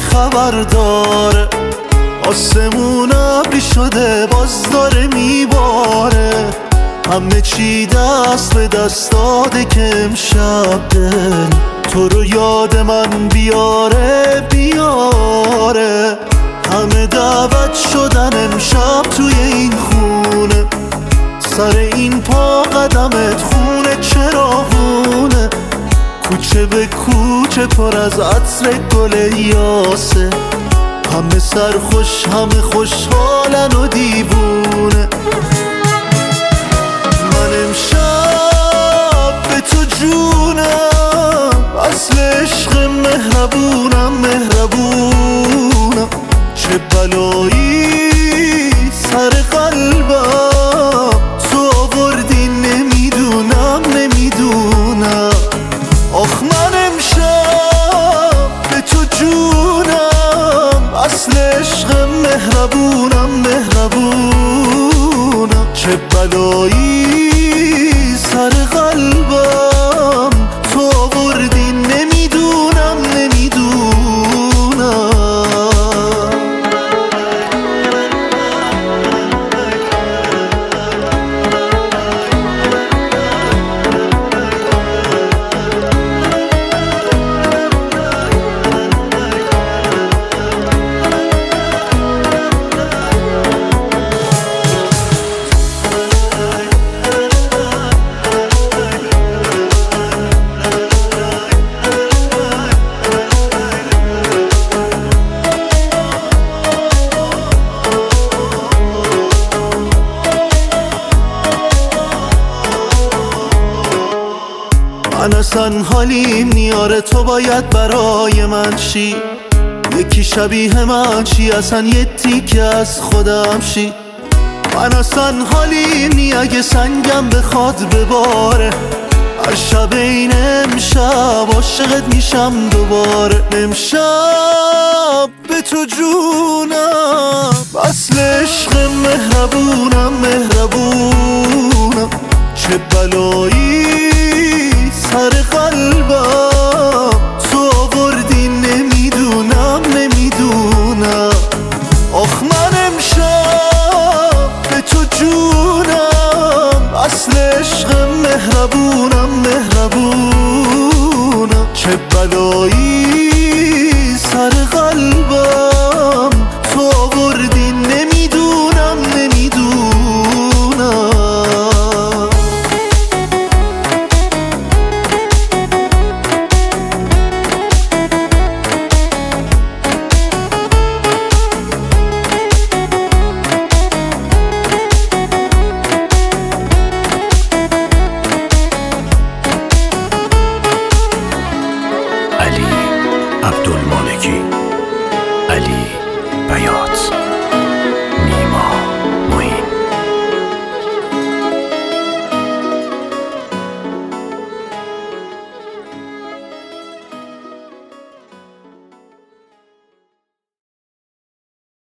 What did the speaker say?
خبر داره. آسمون ابری شده باز داره میباره، همه چی دست به دست داده که امشب دل تو رو یاد من بیاره بیاره. همه دعوت شدن امشب توی این خونه، سر این پا قدمت خونه چراغونه. کوچه به کوچه پر از عطر گل یاسه، همه سرخوش همه خوشحالن و دیوونه. من امشب به تو جونم، اصل عشق مهربونم مهربونم. چه بلایی سر قلبم تو آوردی نمیدونم نمیدونم. آخ من امشب به تو جونم، اصل عشق مهربونم مهربونم. چه بلایی سر قلبم تو آوردی نمیدونم نمیدونم. من اصلا حالیم نیاره تو باید برای من شی، یکی شبیه من چی اصلا یه تیکه از خودم شی. من اصلا حالیم نی اگه سنگم بخواد بباره، هر شب این امشب عاشقت میشم دوباره. امشب به تو جونم، اصل عشق مهربونم مهربونم. چه بلایی سر قلبم